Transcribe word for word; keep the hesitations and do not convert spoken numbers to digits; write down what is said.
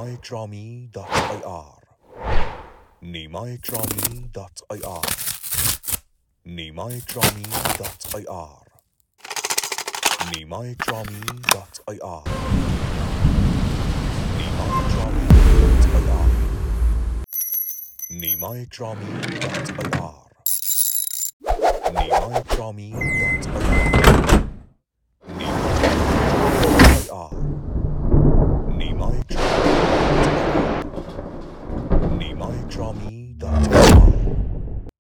نيماي درامي دوت اي ار نيماي درامي دوت اي ار نيماي درامي دوت اي ار نيماي درامي دوت اي ار نيماي درامي دوت اي ار نيماي درامي دوت اي ار نيماي درامي دوت اي ار